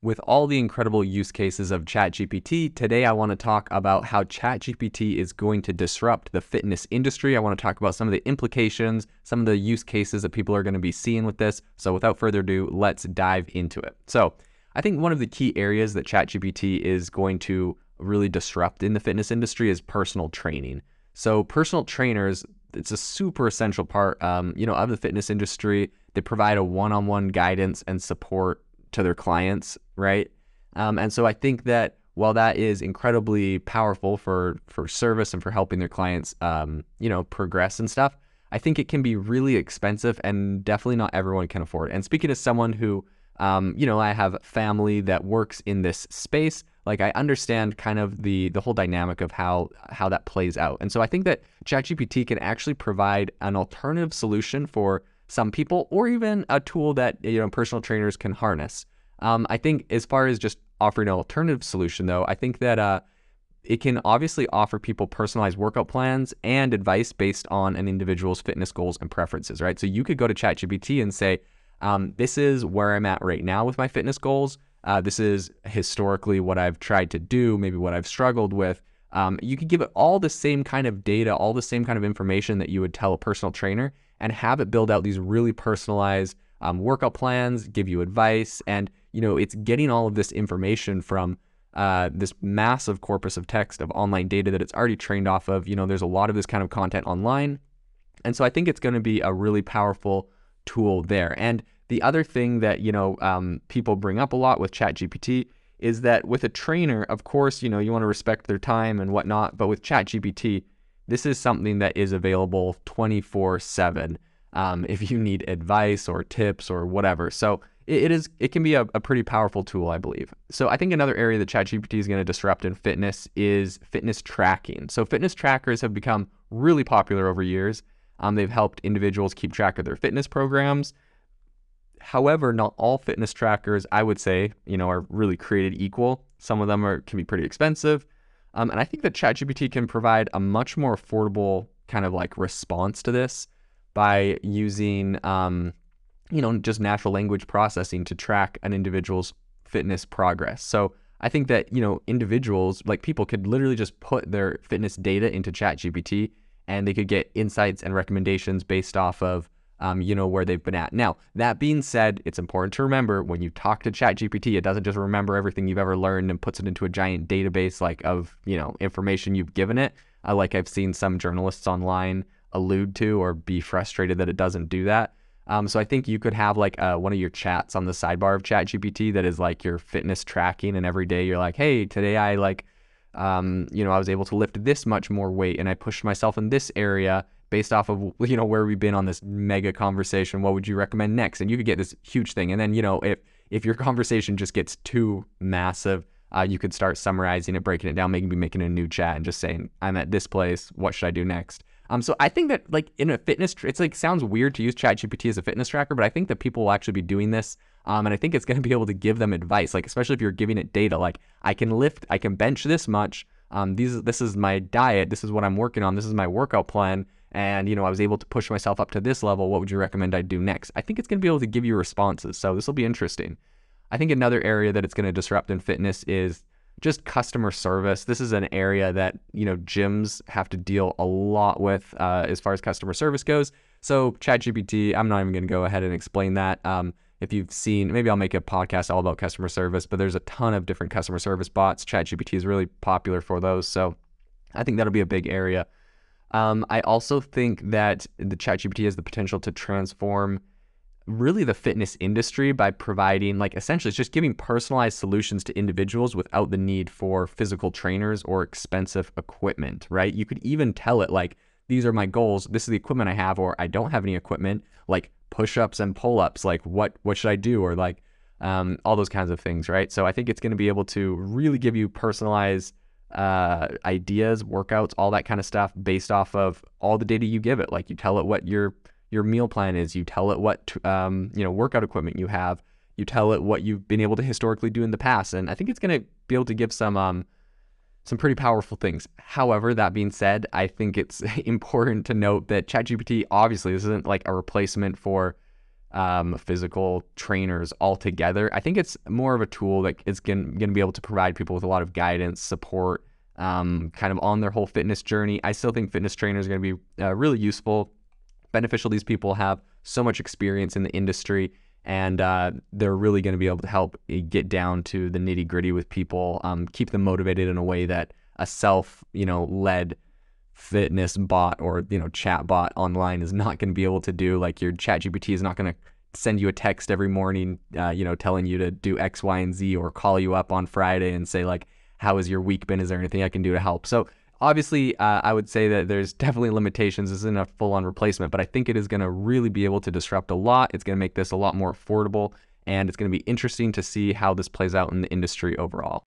With all the incredible use cases of ChatGPT, today I want to talk about how ChatGPT is going to disrupt the fitness industry. I want to talk about some of the implications, some of the use cases that people are going to be seeing with this. So without further ado, let's dive into it. So I think one of the key areas that ChatGPT is going to really disrupt in the fitness industry is personal training. So personal trainers, it's a super essential part, of the fitness industry. They provide a one-on-one guidance and support to their clients, right? And so I think that while that is incredibly powerful for service and for helping their clients, progress and stuff, I think it can be really expensive and definitely not everyone can afford it. And speaking as someone who, I have family that works in this space, like I understand kind of the whole dynamic of how that plays out. And so I think that ChatGPT can actually provide an alternative solution for some people, or even a tool that personal trainers can harness. I think as far as just offering an alternative solution, though, I think that it can obviously offer people personalized workout plans and advice based on an individual's fitness goals and preferences, right? So you could go to ChatGPT and say, this is where I'm at right now with my fitness goals. This is historically what I've tried to do, maybe what I've struggled with. You could give it all the same kind of data, all the same kind of information that you would tell a personal trainer, and have it build out these really personalized workout plans, give you advice, and it's getting all of this information from this massive corpus of text of online data that it's already trained off of. There's a lot of this kind of content online, and so I think it's going to be a really powerful tool there. And the other thing that people bring up a lot with ChatGPT is that with a trainer, of course, you want to respect their time and whatnot, but with ChatGPT, this is something that is available 24/7 if you need advice or tips or whatever. So it can be a pretty powerful tool, I believe. So I think another area that ChatGPT is going to disrupt in fitness is fitness tracking. So fitness trackers have become really popular over years. They've helped individuals keep track of their fitness programs. However, not all fitness trackers, I would say, are really created equal. Some of them can be pretty expensive. And I think that ChatGPT can provide a much more affordable kind of like response to this by using, just natural language processing to track an individual's fitness progress. So I think that, individuals, like people could literally just put their fitness data into ChatGPT and they could get insights and recommendations based off of, where they've been at. Now, that being said, it's important to remember when you talk to ChatGPT, it doesn't just remember everything you've ever learned and puts it into a giant database of information you've given it. Like I've seen some journalists online allude to or be frustrated that it doesn't do that. So I think you could have like one of your chats on the sidebar of ChatGPT that is like your fitness tracking, and every day you're like, hey, today I I was able to lift this much more weight and I pushed myself in this area based off of, where we've been on this mega conversation. What would you recommend next? And you could get this huge thing. And then, if your conversation just gets too massive, you could start summarizing it, breaking it down, maybe making a new chat and just saying, I'm at this place. What should I do next? So I think that in a fitness, it's sounds weird to use ChatGPT as a fitness tracker, but I think that people will actually be doing this. And I think it's going to be able to give them advice, especially if you're giving it data, I can bench this much. This is my diet. This is what I'm working on. This is my workout plan. And, I was able to push myself up to this level. What would you recommend I do next? I think it's going to be able to give you responses. So this will be interesting. I think another area that it's going to disrupt in fitness is just customer service. This is an area that, gyms have to deal a lot with as far as customer service goes. So ChatGPT, I'm not even going to go ahead and explain that. If you've seen, maybe I'll make a podcast all about customer service, but there's a ton of different customer service bots. ChatGPT is really popular for those. So I think that'll be a big area. I also think that the ChatGPT has the potential to transform really the fitness industry by providing essentially it's just giving personalized solutions to individuals without the need for physical trainers or expensive equipment, right? You could even tell it these are my goals. This is the equipment I have, or I don't have any equipment, like push-ups and pull-ups, what should I do? Or all those kinds of things, right? So I think it's going to be able to really give you personalized ideas, workouts, all that kind of stuff based off of all the data you give it. You tell it what your meal plan is, you tell it what workout equipment you have, you tell it what you've been able to historically do in the past, and I think it's going to be able to give some pretty powerful things. However, that being said, I think it's important to note that ChatGPT, obviously, this isn't a replacement for physical trainers all together. I think it's more of a tool that is going to be able to provide people with a lot of guidance, support, kind of on their whole fitness journey. I still think fitness trainers are going to be really useful, beneficial. These people have so much experience in the industry, and they're really going to be able to help get down to the nitty gritty with people, keep them motivated in a way that a led fitness bot or chat bot online is not going to be able to do. Like your ChatGPT is not going to send you a text every morning, telling you to do X, Y, and Z, or call you up on Friday and say like, how has your week been? Is there anything I can do to help? So obviously, I would say that there's definitely limitations. This isn't a full-on replacement, but I think it is going to really be able to disrupt a lot. It's going to make this a lot more affordable, and it's going to be interesting to see how this plays out in the industry overall.